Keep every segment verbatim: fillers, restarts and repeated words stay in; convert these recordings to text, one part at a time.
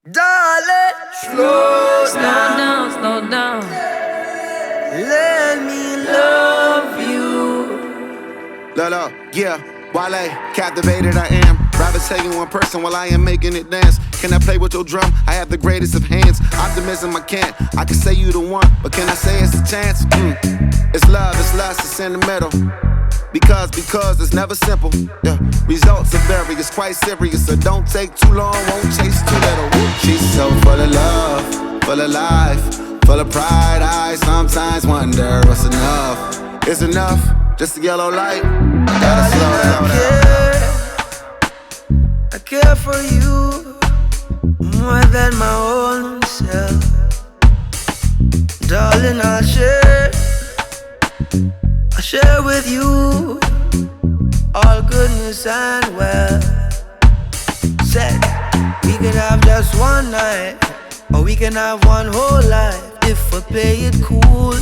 Darling, slow Slow down. down, slow down. Let me love you. Lolo, yeah, Wale, captivated I am. Rather tell you in person while I am making it dance. Can I play with your drum? I have the greatest of hands. Optimism I can't. I can say you the one, but can I say it's a chance? Mm. It's love, it's lust, it's in the middle. Because, because it's never simple. Yeah. Results are various, quite serious. So don't take too long, won't chase too little. Woo. She's so full of love, full of life, full of pride. I sometimes wonder what's enough. It's enough, just a yellow light. Gotta slow down. I care. I care for you more than my own self. Darling, I'll share. I'll share with you all goodness and wealth. Said we could have just one night, or we can have one whole life if we play it cool.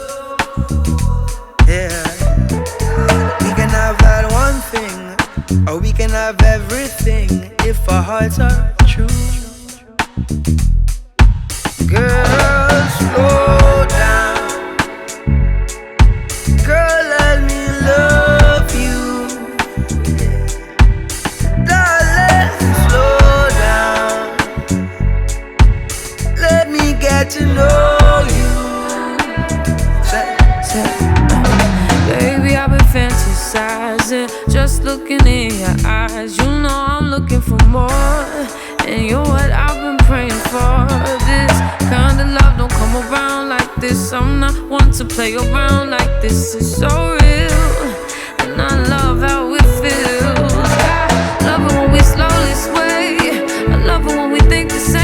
Yeah, we can have that one thing, or we can have everything if our hearts are true. Girl, slow down. Girl, let me love you. Darling, slow down. Let me get to know you. Say, say. Baby, I've been fantasizing, just looking in your eyes. You know I'm looking for more, and you're what I've been praying for. This kind of love don't come around like this. I'm not one to play around like this. It's so real, and I love how it feels. I love it when we slowly sway. I love it when we think the same.